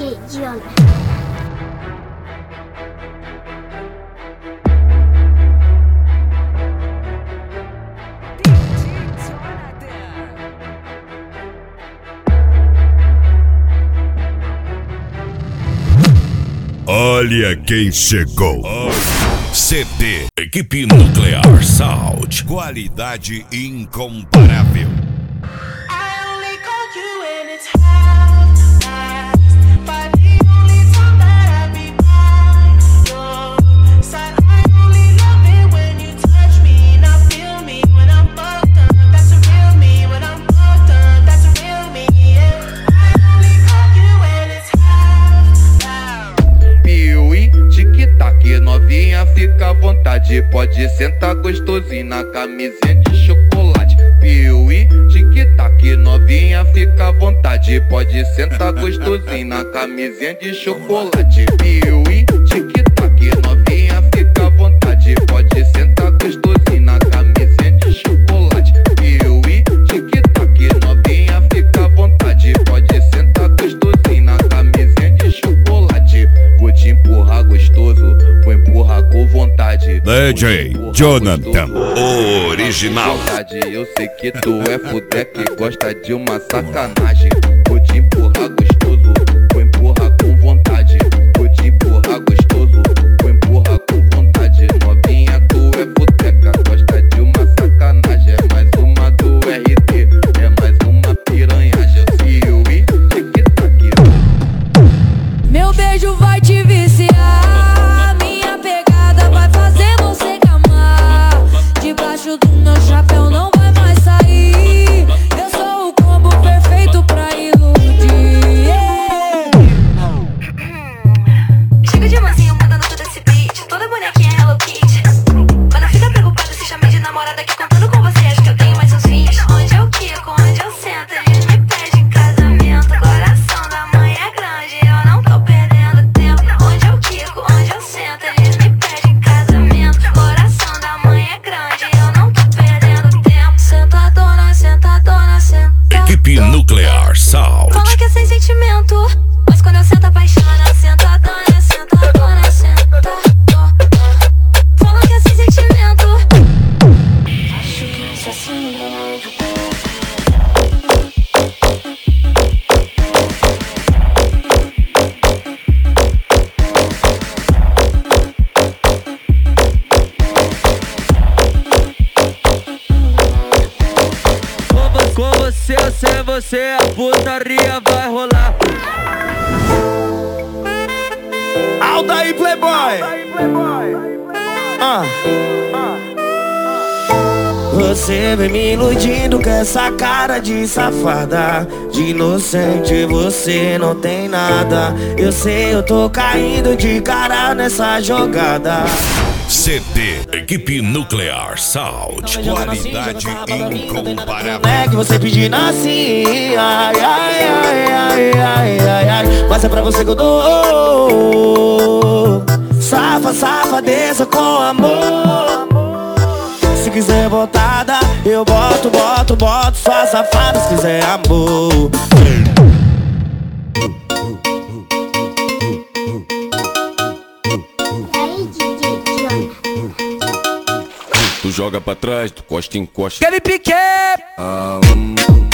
DJ Jonah. Olha quem chegou. CD Equipe Nuclear Sound. Qualidade incomparável. Novinha, fica à vontade, pode sentar gostosinho na camisinha de chocolate. Piuí, tic-tac, novinha, fica à vontade, pode sentar gostosinho na camisinha de chocolate. Piuí, tic-tac, novinha, fica à vontade, pode sentar gostosinho na camisinha de chocolate. Piuí, tic-tac, novinha, fica à vontade, pode sentar gostosinho na camisinha de chocolate. Vou te empurrar gostoso, vou empurrar com vontade. DJ Jonathan, original. Eu sei que tu é fudeque, gosta de uma sacanagem. Vou te empurrar gostoso, vou empurrar com vontade. Vou te empurrar gostoso, vou empurrar com vontade. Novinha, tu é fudeca, gosta de uma sacanagem. É mais uma do RT, é mais uma piranhagem. Piuí, tic-tac. Meu beijo vai te viciar, minha pegada vai fazer você gamar. Debaixo do meu chapéu não vai mais sair. Eu sou o combo perfeito pra iludir. Chega de mansinho mandando todo esse beat, toda bonequinha Hello Kitty. Quando fica preocupada se chama de namorada que contando com você acho que eu tenho mais uns 20. Onde eu quico, onde eu sento, eles me pedem casamento. Coração da mãe é grande, eu não tô perdendo tempo. Onde eu quico, onde eu sento, eles me pedem casamento. Coração da mãe é grande, eu não tô perdendo tempo. Sentadona, sentadona, senta. Equipe Nuclear Sound. Fala que é sem sentimento, mas quando eu sento apaixona. Sentadona, sentadona, senta. Fala que é sem sentimento. Acho que isso é assim. Com você ou sem você, a putaria vai rolar. Aldaí Playboy. Você vem me iludindo com essa cara de safada. De inocente você não tem nada. Eu sei, eu tô caindo de cara nessa jogada. CD Equipe Nuclear Sound. Qualidade incomparável. É que você pedindo assim, ai, ai, ai, ai, ai, ai, ai. Mas é pra você que eu dou. Safa, safadeza com amor. Se quiser botada, eu boto, boto, boto. Sua safada se quiser amor. Aí, DJ Jonah. Tu joga pra trás, tu costa em costa. Aquele pique!